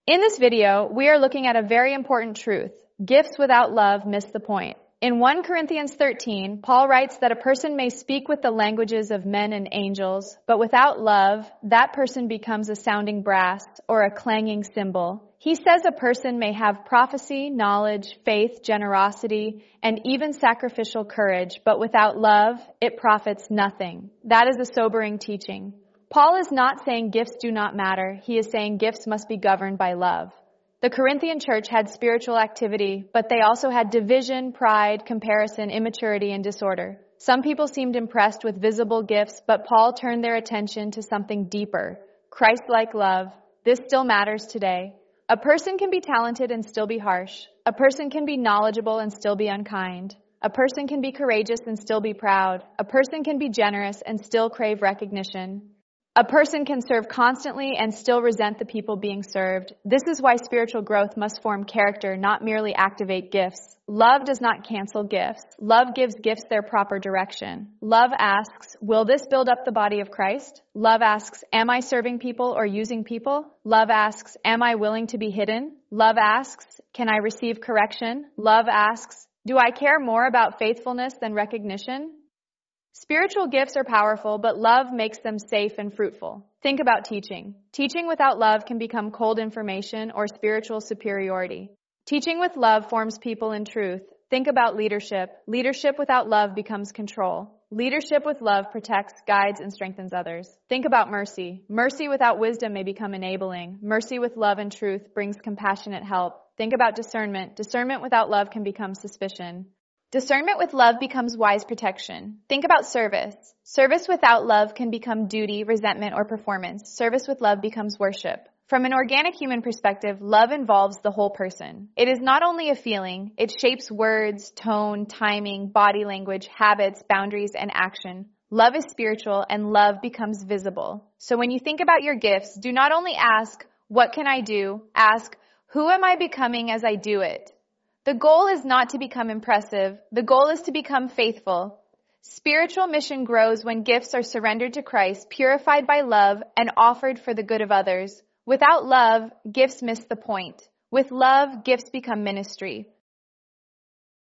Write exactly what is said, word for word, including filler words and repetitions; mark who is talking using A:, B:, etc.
A: In this video, we are looking at a very important truth. Gifts without love miss the point. In First Corinthians thirteen, Paul writes that a person may speak with the languages of men and angels, but without love, that person becomes a sounding brass or a clanging cymbal. He says a person may have prophecy, knowledge, faith, generosity, and even sacrificial courage, but without love, it profits nothing. That is a sobering teaching. Paul is not saying gifts do not matter. He is saying gifts must be governed by love. The Corinthian church had spiritual activity, but they also had division, pride, comparison, immaturity, and disorder. Some people seemed impressed with visible gifts, but Paul turned their attention to something deeper, Christ-like love. This still matters today. A person can be talented and still be harsh. A person can be knowledgeable and still be unkind. A person can be courageous and still be proud. A person can be generous and still crave recognition. A person can serve constantly and still resent the people being served. This is why spiritual growth must form character, not merely activate gifts. Love does not cancel gifts. Love gives gifts their proper direction. Love asks, will this build up the body of Christ? Love asks, am I serving people or using people? Love asks, am I willing to be hidden? Love asks, can I receive correction? Love asks, do I care more about faithfulness than recognition? Spiritual gifts are powerful, but love makes them safe and fruitful. Think about teaching. Teaching without love can become cold information or spiritual superiority. Teaching with love forms people in truth. Think about leadership. Leadership without love becomes control. Leadership with love protects, guides, and strengthens others. Think about mercy. Mercy without wisdom may become enabling. Mercy with love and truth brings compassionate help. Think about discernment. Discernment without love can become suspicion. Discernment with love becomes wise protection. Think about service. Service without love can become duty, resentment, or performance. Service with love becomes worship. From an organic human perspective, love involves the whole person. It is not only a feeling, it shapes words, tone, timing, body language, habits, boundaries, and action. Love is spiritual, and love becomes visible. So when you think about your gifts, do not only ask, what can I do? Ask, who am I becoming as I do it? The goal is not to become impressive. The goal is to become faithful. Spiritual mission grows when gifts are surrendered to Christ, purified by love, and offered for the good of others. Without love, gifts miss the point. With love, gifts become ministry.